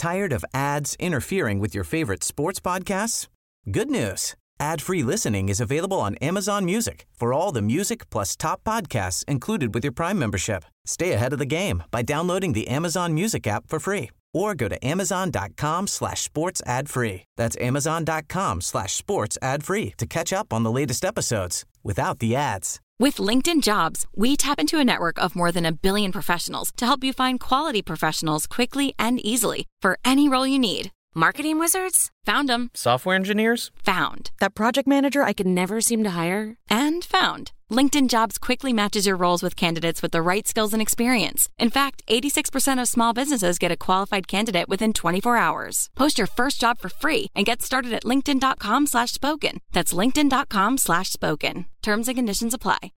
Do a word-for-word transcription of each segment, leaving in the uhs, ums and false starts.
Tired of ads interfering with your favorite sports podcasts? Good news. Ad-free listening is available on Amazon Music for all the music plus top podcasts included with your Prime membership. Stay ahead of the game by downloading the Amazon Music app for free or go to amazon.com slash sports ad free. That's amazon.com slash sports ad free to catch up on the latest episodes without the ads. With LinkedIn Jobs, we tap into a network of more than a billion professionals to help you find quality professionals quickly and easily for any role you need. Marketing wizards? Found them. Software engineers? Found. That project manager I could never seem to hire? And found. LinkedIn Jobs quickly matches your roles with candidates with the right skills and experience. In fact, eighty-six percent of small businesses get a qualified candidate within twenty-four hours. Post your first job for free and get started at linkedin.com slash spoken. That's linkedin.com slash spoken. Terms and conditions apply.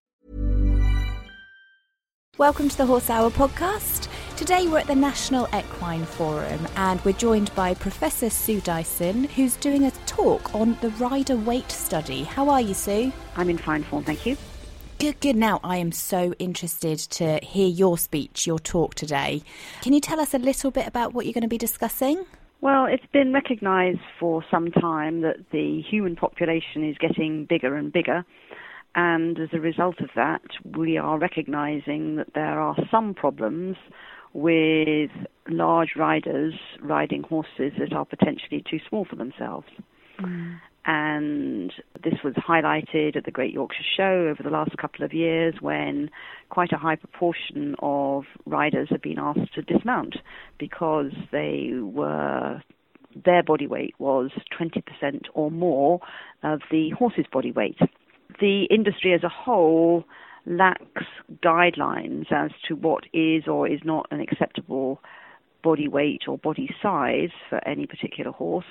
Welcome to the Horse Hour podcast. Today we're at the National Equine Forum and we're joined by Professor Sue Dyson, who's doing a talk on the rider weight study. How are you, Sue? I'm in fine form, thank you. Good, good. Now, I am so interested to hear your speech, your talk today. Can you tell us a little bit about what you're going to be discussing? Well, it's been recognised for some time that the human population is getting bigger and bigger. And as a result of that, we are recognising that there are some problems with large riders riding horses that are potentially too small for themselves. Mm. And this was highlighted at the Great Yorkshire Show over the last couple of years when quite a high proportion of riders have been asked to dismount because they were their body weight was twenty percent or more of the horse's body weight. The industry as a whole lacks guidelines as to what is or is not an acceptable body weight or body size for any particular horse.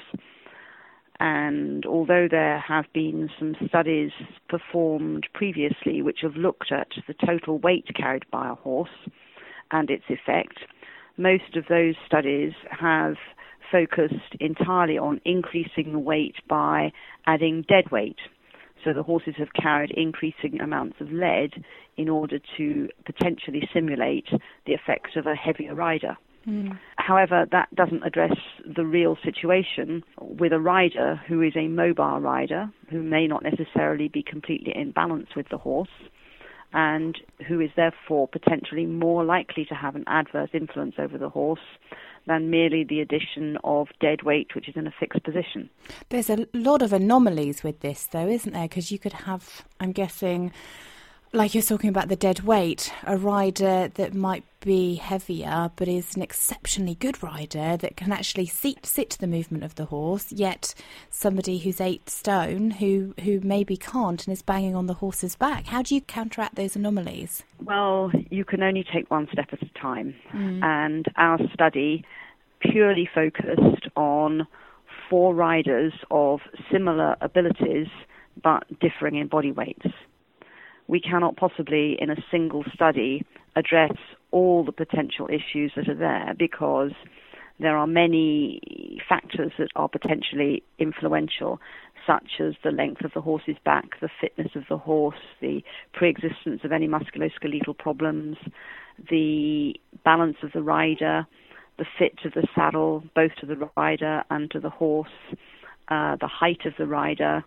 And although there have been some studies performed previously which have looked at the total weight carried by a horse and its effect, most of those studies have focused entirely on increasing the weight by adding dead weight. So the horses have carried increasing amounts of lead in order to potentially simulate the effects of a heavier rider. Mm. However, that doesn't address the real situation with a rider who is a mobile rider, who may not necessarily be completely in balance with the horse, and who is therefore potentially more likely to have an adverse influence over the horse than merely the addition of dead weight, which is in a fixed position. There's a lot of anomalies with this, though, isn't there? Because you could have, I'm guessing, like you're talking about the dead weight, a rider that might be heavier but is an exceptionally good rider that can actually sit, sit the movement of the horse, yet somebody who's eight stone who, who maybe can't and is banging on the horse's back. How do you counteract those anomalies? Well, you can only take one step at a time. Mm. And our study purely focused on four riders of similar abilities but differing in body weights. We cannot possibly, in a single study, address all the potential issues that are there because there are many factors that are potentially influential, such as the length of the horse's back, the fitness of the horse, the pre-existence of any musculoskeletal problems, the balance of the rider, the fit of the saddle, both to the rider and to the horse, uh, the height of the rider,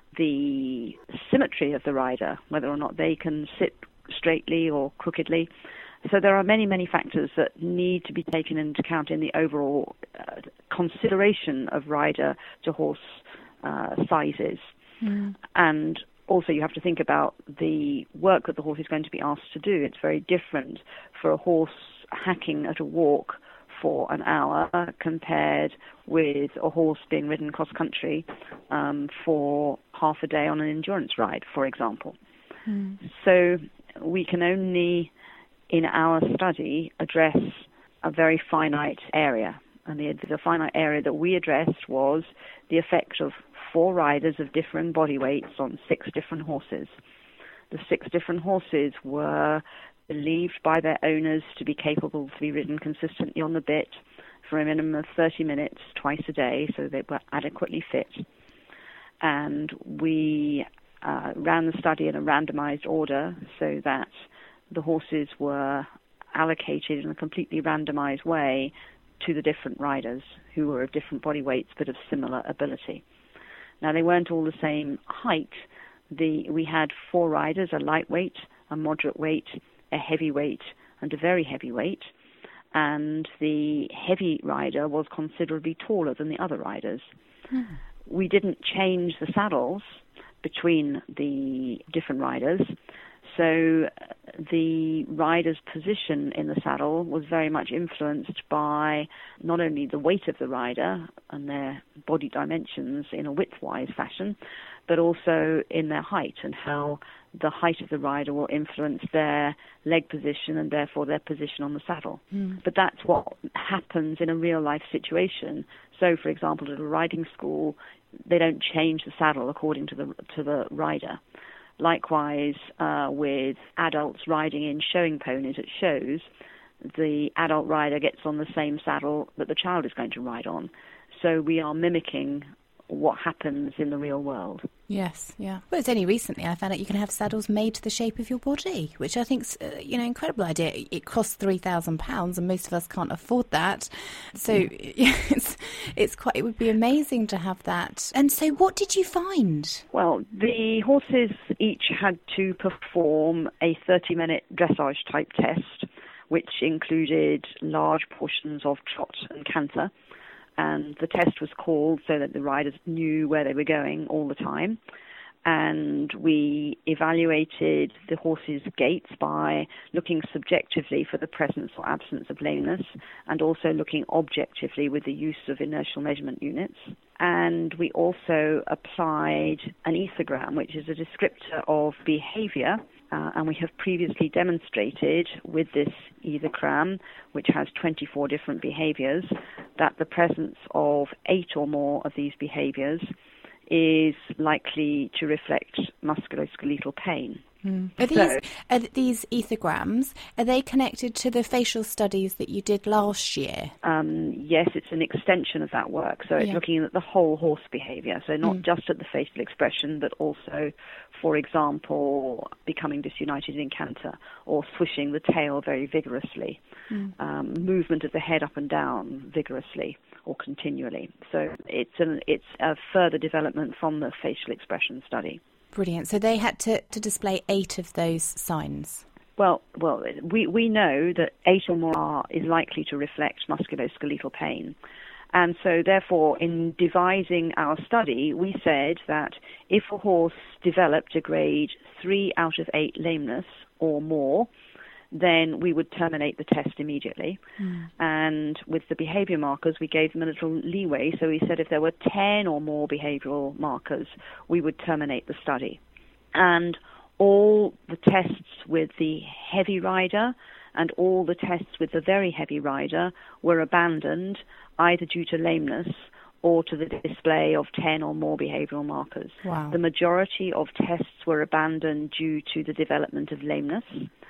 the symmetry of the rider, whether or not they can sit straightly or crookedly. So there are many, many factors that need to be taken into account in the overall uh, consideration of rider to horse uh, sizes. Mm. And also you have to think about the work that the horse is going to be asked to do. It's very different for a horse hacking at a walk for an hour compared with a horse being ridden cross-country um, for half a day on an endurance ride, for example. Mm. So we can only, in our study, address a very finite area. And the, the finite area that we addressed was the effect of four riders of different body weights on six different horses. The six different horses were believed by their owners to be capable to be ridden consistently on the bit for a minimum of thirty minutes twice a day, so they were adequately fit. And we uh, ran the study in a randomized order so that the horses were allocated in a completely randomized way to the different riders who were of different body weights but of similar ability. Now, they weren't all the same height. The, we had four riders, a lightweight, a moderate weight, a heavyweight, and a very heavyweight. And the heavy rider was considerably taller than the other riders. Mm. We didn't change the saddles between the different riders, so the rider's position in the saddle was very much influenced by not only the weight of the rider and their body dimensions in a widthwise fashion, but also in their height and how the height of the rider will influence their leg position and therefore their position on the saddle. Mm. But that's what happens in a real-life situation. So, for example, at a riding school, they don't change the saddle according to the to the rider. Likewise, uh, with adults riding in showing ponies at shows, the adult rider gets on the same saddle that the child is going to ride on. So we are mimicking what happens in the real world. Yes, yeah. Well, it's only recently I found out you can have saddles made to the shape of your body, which I think's uh, you know, incredible idea. It costs three thousand pounds, and most of us can't afford that. So yeah, it's it's quite. It would be amazing to have that. And so, what did you find? Well, the horses each had to perform a thirty-minute dressage type test, which included large portions of trot and canter. And the test was called so that the riders knew where they were going all the time. And we evaluated the horses' gaits by looking subjectively for the presence or absence of lameness, and also looking objectively with the use of inertial measurement units. And we also applied an ethogram, which is a descriptor of behavior. Uh, and we have previously demonstrated with this ethogram, which has twenty-four different behaviors, that the presence of eight or more of these behaviors is likely to reflect musculoskeletal pain. Mm. Are these, so, are these ethograms, are they connected to the facial studies that you did last year? Um, yes, it's an extension of that work. So it's yeah. looking at the whole horse behaviour. So not mm. just at the facial expression, but also, for example, becoming disunited in canter or swishing the tail very vigorously, mm. um, movement of the head up and down vigorously or continually. So it's an, it's a further development from the facial expression study. Brilliant. So they had to, to display eight of those signs. Well, well, we, we know that eight or more are, is likely to reflect musculoskeletal pain. And so, therefore, in devising our study, we said that if a horse developed a grade three out of eight lameness or more, then we would terminate the test immediately. Mm. And with the behavior markers, we gave them a little leeway. So we said if there were ten or more behavioral markers, we would terminate the study. And all the tests with the heavy rider and all the tests with the very heavy rider were abandoned, either due to lameness or to the display of ten or more behavioral markers. Wow. The majority of tests were abandoned due to the development of lameness.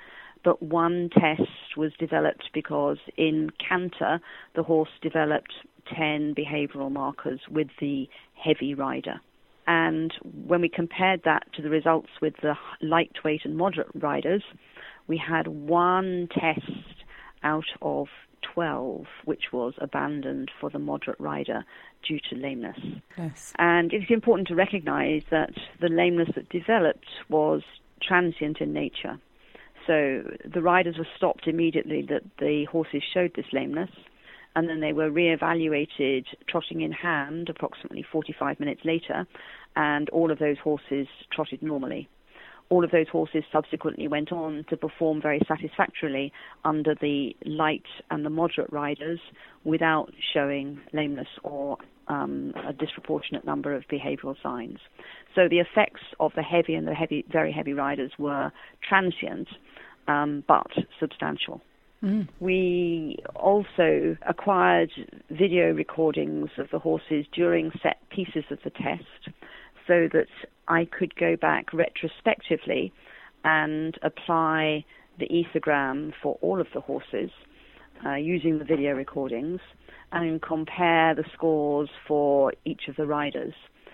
But one test was developed because in canter, the horse developed ten behavioral markers with the heavy rider. And when we compared that to the results with the lightweight and moderate riders, we had one test out of twelve which was abandoned for the moderate rider due to lameness. Yes. And it's important to recognize that the lameness that developed was transient in nature. So the riders were stopped immediately that the horses showed this lameness, and then they were re-evaluated trotting in hand approximately forty-five minutes later, and all of those horses trotted normally. All of those horses subsequently went on to perform very satisfactorily under the light and the moderate riders without showing lameness or um, a disproportionate number of behavioral signs. So the effects of the heavy and the heavy, very heavy riders were transient, um, but substantial. Mm. We also acquired video recordings of the horses during set pieces of the test so that I could go back retrospectively and apply the ethogram for all of the horses uh, using the video recordings and compare the scores for each of the riders.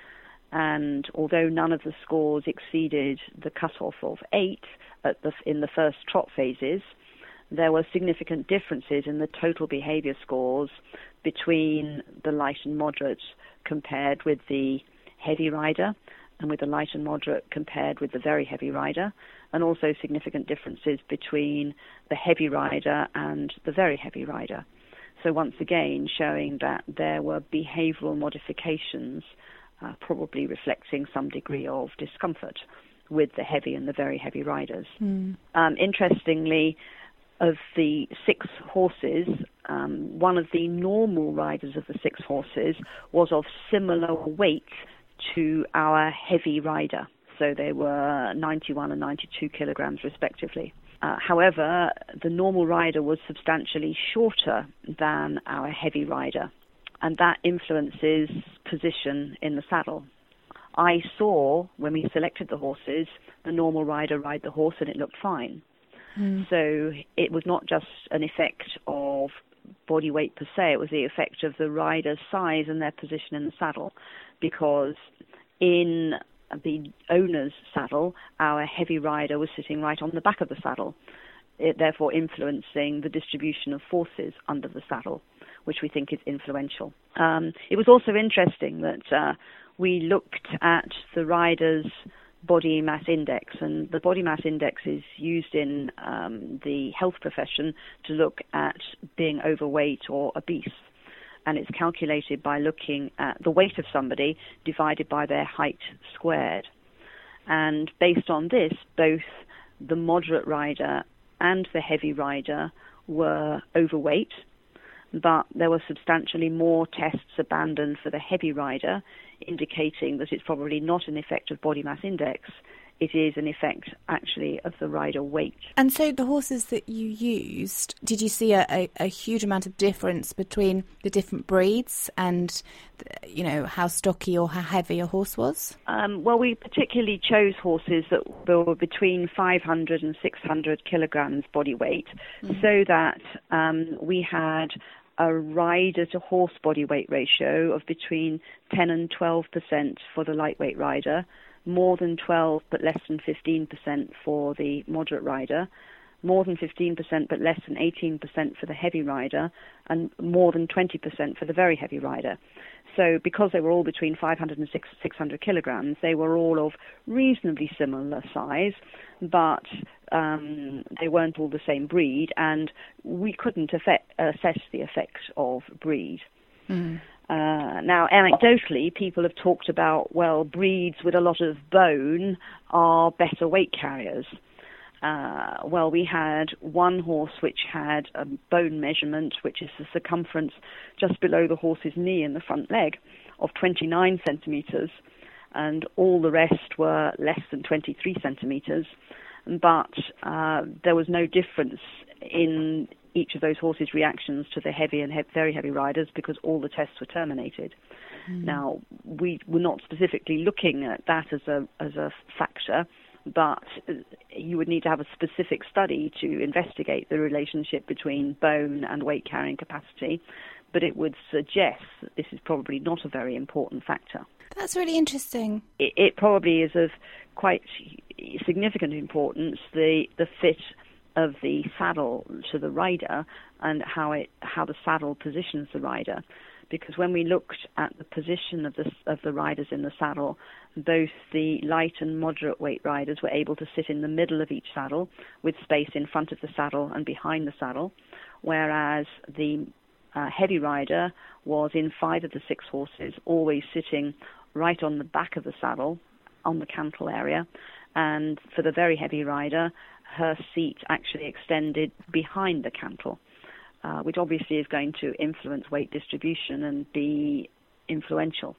And although none of the scores exceeded the cutoff of eight at the, in the first trot phases, there were significant differences in the total behavior scores between the light and moderate compared with the heavy rider, and with the light and moderate compared with the very heavy rider, and also significant differences between the heavy rider and the very heavy rider. So once again, showing that there were behavioral modifications, uh, probably reflecting some degree of discomfort with the heavy and the very heavy riders. Mm. Um, interestingly, of the six horses, um, one of the normal riders of the six horses was of similar weight to our heavy rider. So they were ninety-one and ninety-two kilograms respectively. Uh, however, the normal rider was substantially shorter than our heavy rider, and that influences position in the saddle. I saw, when we selected the horses, the normal rider ride the horse and it looked fine. Mm. So it was not just an effect of body weight per se, it was the effect of the rider's size and their position in the saddle, because in the owner's saddle, our heavy rider was sitting right on the back of the saddle, it therefore influencing the distribution of forces under the saddle, which we think is influential. Um, it was also interesting that uh, we looked at the rider's body mass index, and the body mass index is used in um, the health profession to look at being overweight or obese. And it's calculated by looking at the weight of somebody divided by their height squared. And based on this, both the moderate rider and the heavy rider were overweight, but there were substantially more tests abandoned for the heavy rider, indicating that it's probably not an effect of body mass index. It is an effect, actually, of the rider weight. And so the horses that you used, did you see a, a, a huge amount of difference between the different breeds and, you know, how stocky or how heavy a horse was? Um, well, we particularly chose horses that were between five hundred and six hundred kilograms body weight, mm-hmm. so that um, we had a rider-to-horse body weight ratio of between ten and twelve percent for the lightweight rider, more than twelve but less than fifteen percent for the moderate rider, more than fifteen percent but less than eighteen percent for the heavy rider, and more than twenty percent for the very heavy rider. So because they were all between five hundred and six hundred kilograms, they were all of reasonably similar size, but um, they weren't all the same breed, and we couldn't effect, assess the effect of breed. Mm. Uh, now, anecdotally, people have talked about, well, breeds with a lot of bone are better weight carriers. Uh, well, we had one horse which had a bone measurement, which is the circumference just below the horse's knee in the front leg, of twenty-nine centimetres, and all the rest were less than twenty-three centimetres. But uh, there was no difference in each of those horses' reactions to the heavy and he- very heavy riders, because all the tests were terminated. Mm. Now, we were not specifically looking at that as a as a factor, but you would need to have a specific study to investigate the relationship between bone and weight carrying capacity, but it would suggest that this is probably not a very important factor. That's really interesting. It, it probably is of quite significant importance, the the fit of the saddle to the rider and how it how the saddle positions the rider. Because when we looked at the position of the of the riders in the saddle, both the light and moderate weight riders were able to sit in the middle of each saddle with space in front of the saddle and behind the saddle, whereas the uh, heavy rider was in five of the six horses, always sitting right on the back of the saddle, on the cantle area, and for the very heavy rider, her seat actually extended behind the cantle. Uh, which obviously is going to influence weight distribution and be influential.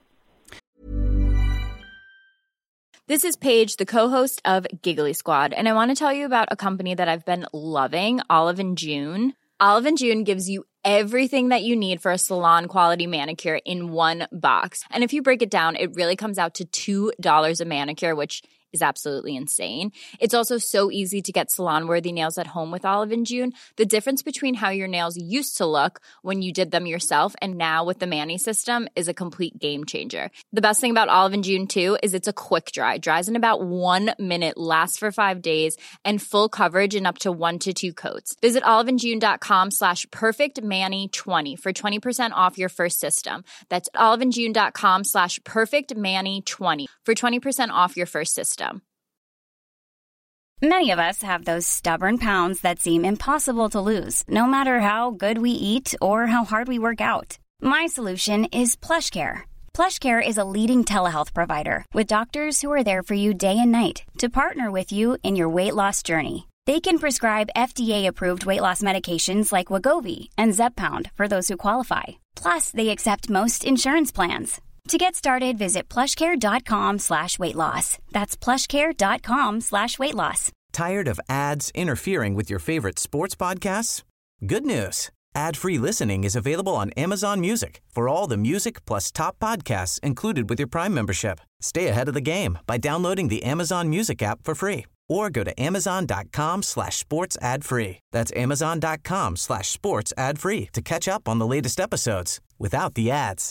This is Paige, the co-host of Giggly Squad, and I want to tell you about a company that I've been loving, Olive and June. Olive and June gives you everything that you need for a salon-quality manicure in one box. And if you break it down, it really comes out to two dollars a manicure, which is absolutely insane. It's also so easy to get salon-worthy nails at home with Olive and June. The difference between how your nails used to look when you did them yourself and now with the Mani system is a complete game changer. The best thing about Olive and June, too, is it's a quick dry. Dries in about one minute, lasts for five days, and full coverage in up to one to two coats. Visit oliveandjune.com slash perfectmani20 for twenty percent off your first system. That's oliveandjune.com slash perfectmani20 for twenty percent off your first system. Many of us have those stubborn pounds that seem impossible to lose, no matter how good we eat or how hard we work out. My solution is PlushCare. PlushCare is a leading telehealth provider with doctors who are there for you day and night to partner with you in your weight loss journey. They can prescribe F D A-approved weight loss medications like Wegovy and Zepbound for those who qualify. Plus, they accept most insurance plans. To get started, visit plushcare.com slash weight loss. That's plushcare.com slash weight loss. Tired of ads interfering with your favorite sports podcasts? Good news. Ad-free listening is available on Amazon Music for all the music plus top podcasts included with your Prime membership. Stay ahead of the game by downloading the Amazon Music app for free or go to amazon.com slash sports ad free. That's amazon.com slash sports ad free to catch up on the latest episodes without the ads.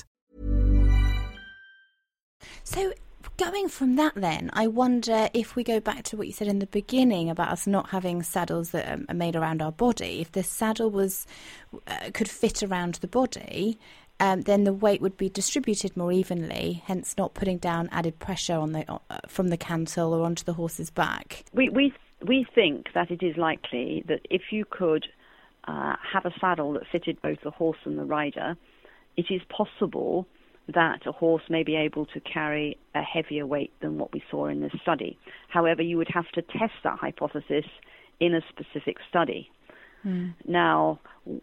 So going from that then, I wonder if we go back to what you said in the beginning about us not having saddles that are made around our body. If the saddle was uh, could fit around the body, um, then the weight would be distributed more evenly, hence not putting down added pressure on the uh, from the cantle or onto the horse's back. We we we think that it is likely that if you could uh, have a saddle that fitted both the horse and the rider, it is possible that a horse may be able to carry a heavier weight than what we saw in this study. However, you would have to test that hypothesis in a specific study. Mm. Now,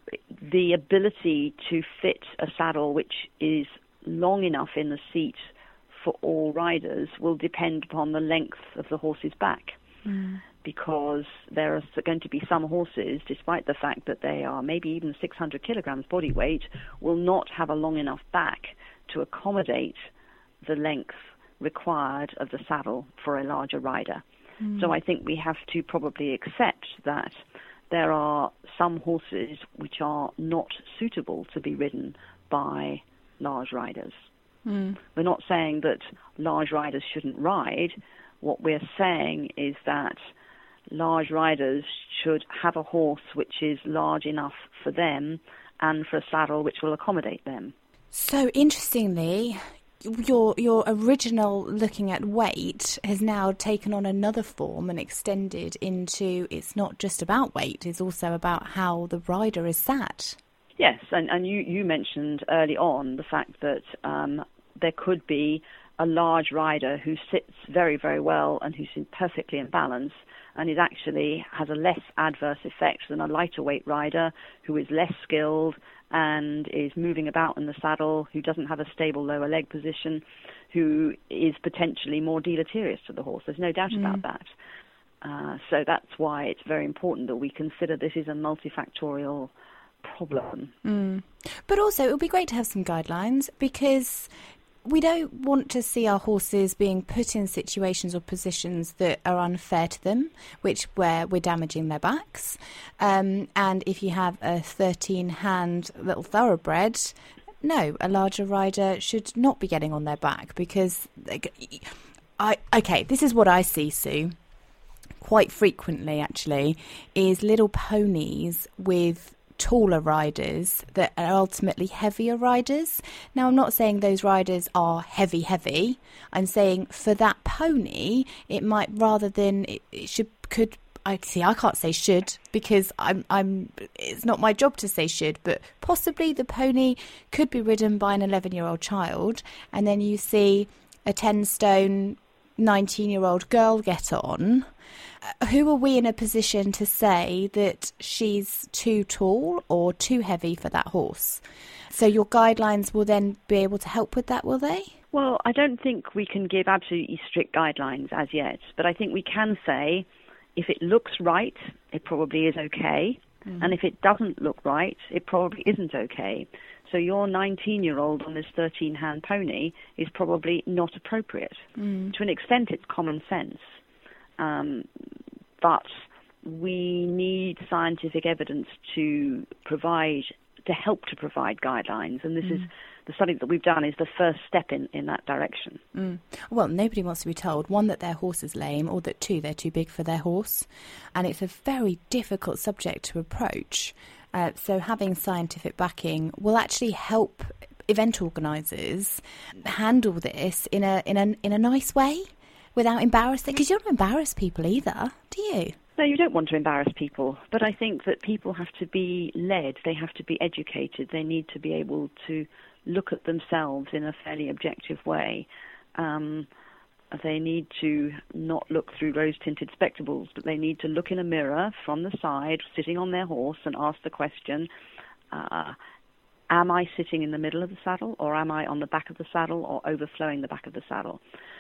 the ability to fit a saddle which is long enough in the seat for all riders will depend upon the length of the horse's back. Mm. Because there are going to be some horses, despite the fact that they are maybe even six hundred kilograms body weight, will not have a long enough back to accommodate the length required of the saddle for a larger rider. Mm. So I think we have to probably accept that there are some horses which are not suitable to be ridden by large riders. Mm. We're not saying that large riders shouldn't ride. What we're saying is that large riders should have a horse which is large enough for them and for a saddle which will accommodate them. So interestingly, your your original looking at weight has now taken on another form and extended into it's not just about weight, it's also about how the rider is sat. Yes, and, and you, you mentioned early on the fact that um, there could be a large rider who sits very, very well and who's perfectly in balance, and it actually has a less adverse effect than a lighter weight rider who is less skilled and is moving about in the saddle, who doesn't have a stable lower leg position, who is potentially more deleterious to the horse. There's no doubt mm. about that. Uh, so that's why it's very important that we consider this is a multifactorial problem. Mm. But also, it would be great to have some guidelines, because we don't want to see our horses being put in situations or positions that are unfair to them, which where we're damaging their backs. Um, and if you have a thirteen-hand little thoroughbred, no, a larger rider should not be getting on their back, because I okay, this is what I see, Sue, quite frequently actually, is little ponies with taller riders that are ultimately heavier riders. Now, I'm not saying those riders are heavy, heavy. I'm saying for that pony, it might, rather than it, it should, could, I see, I can't say should, because I'm, I'm, it's not my job to say should, but possibly the pony could be ridden by an eleven-year-old child, and then you see a ten-stone, nineteen-year-old girl get on. Who are we in a position to say that she's too tall or too heavy for that horse? So your guidelines will then be able to help with that, will they? Well, I don't think we can give absolutely strict guidelines as yet, but I think we can say if it looks right, it probably is okay, mm-hmm. and if it doesn't look right, it probably isn't okay. So your nineteen-year-old on this thirteen-hand pony is probably not appropriate. Mm. To an extent, it's common sense. Um, but we need scientific evidence to provide, to help to provide guidelines. And this mm. is the study that we've done is the first step in, in that direction. Mm. Well, nobody wants to be told, one, that their horse is lame, or that, two, they're too big for their horse. And it's a very difficult subject to approach. Uh, so having scientific backing will actually help event organisers handle this in a in a in a nice way without embarrassing. Because you don't embarrass people either, do you? No, you don't want to embarrass people. But I think that people have to be led. They have to be educated. They need to be able to look at themselves in a fairly objective way. Um, They need to not look through rose-tinted spectacles, but they need to look in a mirror from the side, sitting on their horse, and ask the question, uh, am I sitting in the middle of the saddle, or am I on the back of the saddle, or overflowing the back of the saddle?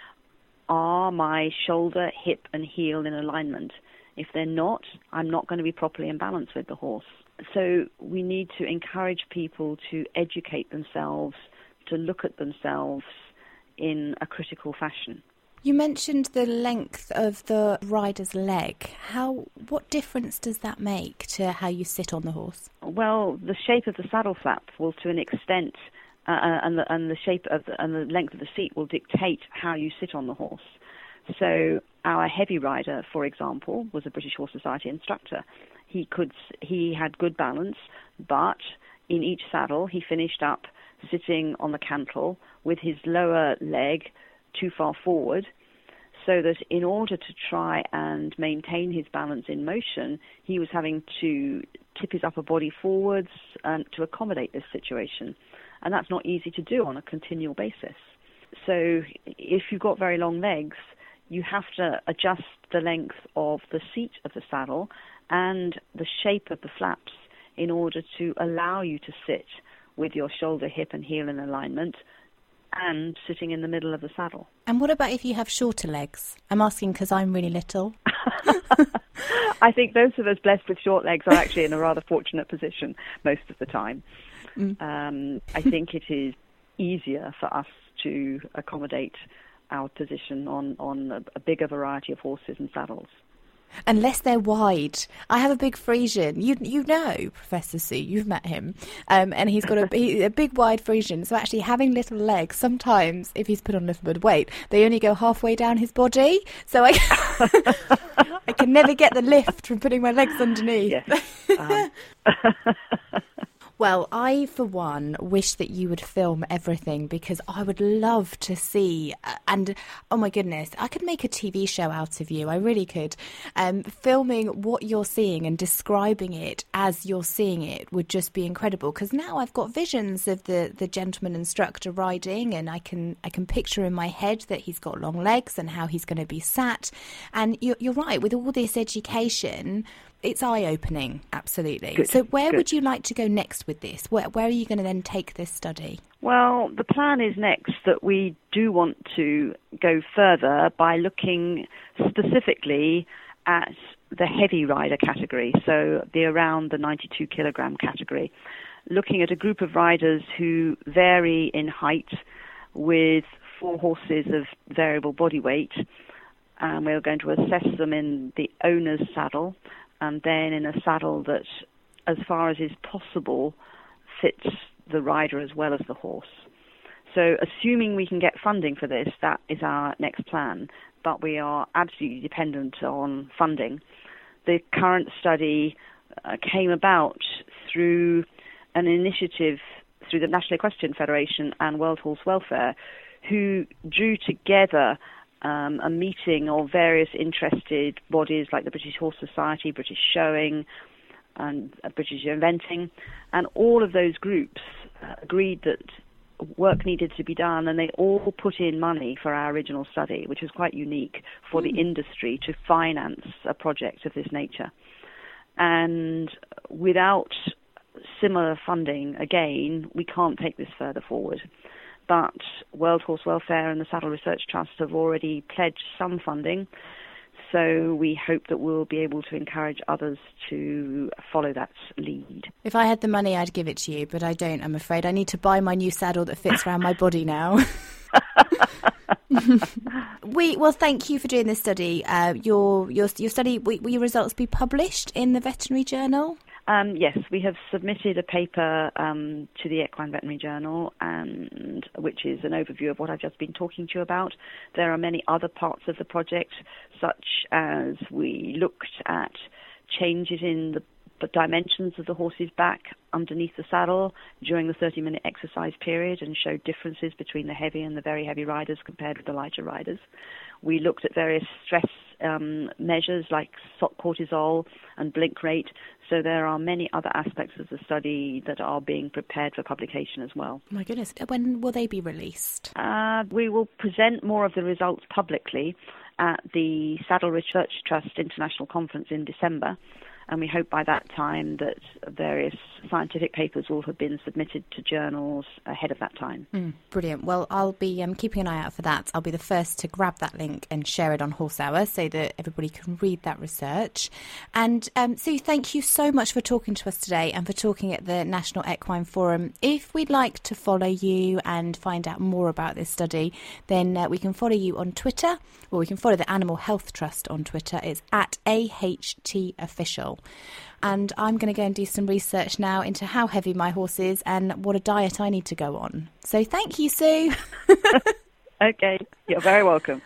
Are my shoulder, hip, and heel in alignment? If they're not, I'm not going to be properly in balance with the horse. So we need to encourage people to educate themselves, to look at themselves in a critical fashion. You mentioned the length of the rider's leg. How, what difference does that make to how you sit on the horse? Well, the shape of the saddle flap will, to an extent, uh, and the and the shape of the, and the length of the seat will dictate how you sit on the horse. So, our heavy rider, for example, was a British Horse Society instructor. He could he had good balance, but in each saddle he finished up sitting on the cantle with his lower leg too far forward, so that in order to try and maintain his balance in motion, he was having to tip his upper body forwards um, to accommodate this situation. And that's not easy to do on a continual basis. So if you've got very long legs, you have to adjust the length of the seat of the saddle and the shape of the flaps in order to allow you to sit with your shoulder, hip and heel in alignment, and sitting in the middle of the saddle. And what about if you have shorter legs? I'm asking because I'm really little. I think those of us blessed with short legs are actually in a rather fortunate position most of the time. Mm. Um, I think it is easier for us to accommodate our position on, on a, a bigger variety of horses and saddles. Unless they're wide. I have a big Friesian. You you know Professor Sue, you've met him. Um, and he's got a, he, a big wide Friesian. So actually having little legs, sometimes if he's put on a little bit of weight, they only go halfway down his body. So I, I can never get the lift from putting my legs underneath. Yes. Um. Well, I, for one, wish that you would film everything because I would love to see, uh, and oh my goodness, I could make a T V show out of you, I really could. Um, filming what you're seeing and describing it as you're seeing it would just be incredible, because now I've got visions of the, the gentleman instructor riding, and I can I can picture in my head that he's got long legs and how he's going to be sat. And you're, you're right, with all this education, it's eye-opening, absolutely. Good, so where good. would you like to go next with this? Where, where are you going to then take this study? Well, the plan is next that we do want to go further by looking specifically at the heavy rider category, so the around the ninety-two kilogram category, looking at a group of riders who vary in height with four horses of variable body weight, and we're going to assess them in the owner's saddle, and then in a saddle that, as far as is possible, fits the rider as well as the horse. So assuming we can get funding for this, that is our next plan, but we are absolutely dependent on funding. The current study uh, came about through an initiative through the National Equestrian Federation and World Horse Welfare, who drew together Um, a meeting of various interested bodies like the British Horse Society, British Showing, and uh, British Eventing, and all of those groups uh, agreed that work needed to be done, and they all put in money for our original study, which was quite unique for mm. the industry to finance a project of this nature. And without similar funding, again, we can't take this further forward. But World Horse Welfare and the Saddle Research Trust have already pledged some funding. so we hope that we'll be able to encourage others to follow that lead. If I had the money, I'd give it to you, but I don't, I'm afraid. I need to buy my new saddle that fits around my body now. we well, thank you for doing this study. Uh, your your your study, will, will your results be published in the Veterinary Journal? Um, yes, we have submitted a paper um, to the Equine Veterinary Journal, and which is an overview of what I've just been talking to you about. There are many other parts of the project, such as we looked at changes in the the dimensions of the horse's back underneath the saddle during the thirty-minute exercise period and showed differences between the heavy and the very heavy riders compared with the lighter riders. We looked at various stress um, measures like cortisol and blink rate. So there are many other aspects of the study that are being prepared for publication as well. My goodness. When will they be released? Uh, we will present more of the results publicly at the Saddle Research Trust International Conference in December. And we hope by that time that various scientific papers will have been submitted to journals ahead of that time. Mm, brilliant. Well, I'll be um, keeping an eye out for that. I'll be the first to grab that link and share it on Horse Hour so that everybody can read that research. And um, Sue, thank you so much for talking to us today and for talking at the National Equine Forum. If we'd like to follow you and find out more about this study, then uh, we can follow you on Twitter, or we can follow the Animal Health Trust on Twitter. It's at A H T Official. And I'm going to go and do some research now into how heavy my horse is and what a diet I need to go on. So thank you, Sue. Okay, you're very welcome.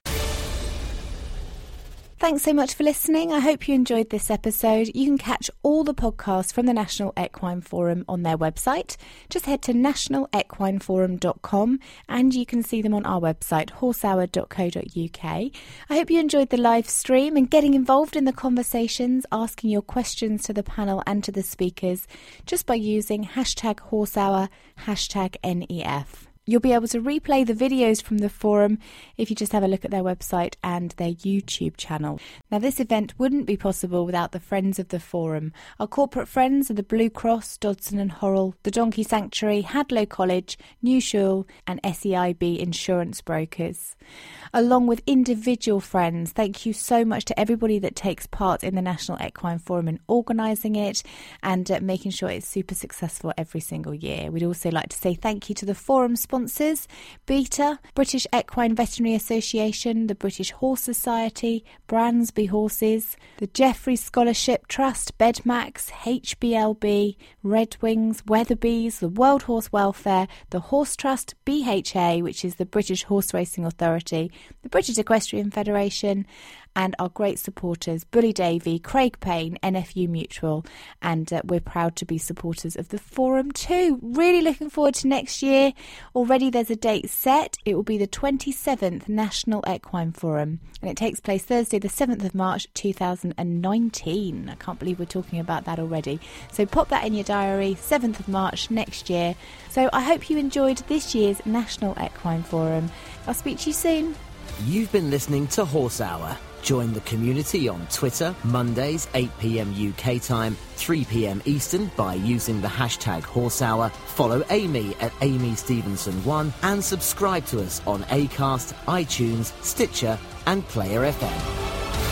Thanks so much for listening. I hope you enjoyed this episode. You can catch all the podcasts from the National Equine Forum on their website. Just head to national equine forum dot com and you can see them on our website, horse hour dot co dot uk. I hope you enjoyed the live stream and getting involved in the conversations, asking your questions to the panel and to the speakers just by using hashtag horsehour, hashtag N E F. You'll be able to replay the videos from the forum if you just have a look at their website and their YouTube channel. Now, this event wouldn't be possible without the friends of the forum. Our corporate friends are the Blue Cross, Dodson and Horrell, the Donkey Sanctuary, Hadlow College, New Shul and S E I B Insurance Brokers. Along with individual friends, thank you so much to everybody that takes part in the National Equine Forum and organising it and uh, making sure it's super successful every single year. We'd also like to say thank you to the forum sponsors, BETA, British Equine Veterinary Association, the British Horse Society, Bransby Horses, the Jeffrey Scholarship Trust, Bedmax, H B L B, Red Wings, Weatherbees, the World Horse Welfare, the Horse Trust, B H A, which is the British Horse Racing Authority, the British Equestrian Federation, and our great supporters, Bully Davy, Craig Payne, N F U Mutual, and uh, we're proud to be supporters of the forum too. Really looking forward to next year. Already there's a date set. It will be the twenty-seventh National Equine Forum, and it takes place Thursday the seventh of March two thousand nineteen. I can't believe we're talking about that already. So pop that in your diary, seventh of March next year. So I hope you enjoyed this year's National Equine Forum. I'll speak to you soon. You've been listening to Horse Hour. Join the community on Twitter, Mondays, eight p.m. U K time, three p.m. Eastern by using the hashtag Horse Hour. Follow Amy at Amy Stevenson one and subscribe to us on Acast, iTunes, Stitcher and Player F M.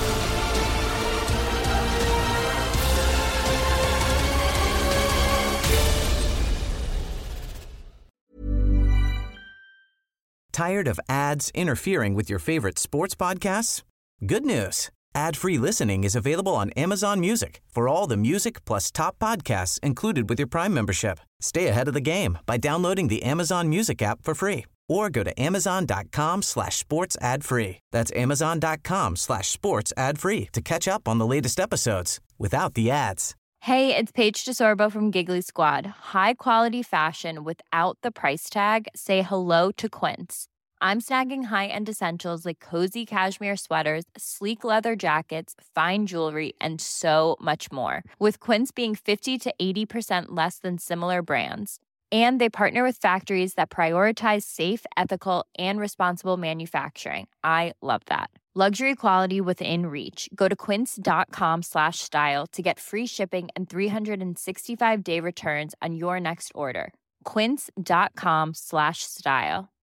Tired of ads interfering with your favorite sports podcasts? Good news. Ad-free listening is available on Amazon Music for all the music plus top podcasts included with your Prime membership. Stay ahead of the game by downloading the Amazon Music app for free or go to amazon.com slash sports ad free. That's amazon.com slash sports ad free to catch up on the latest episodes without the ads. Hey, it's Paige DeSorbo from Giggly Squad. High quality fashion without the price tag. Say hello to Quince. I'm snagging high-end essentials like cozy cashmere sweaters, sleek leather jackets, fine jewelry, and so much more. With Quince being fifty to eighty percent less than similar brands. And they partner with factories that prioritize safe, ethical, and responsible manufacturing. I love that. Luxury quality within reach. Go to quince.com slash style to get free shipping and three sixty-five day returns on your next order. Quince.com slash style.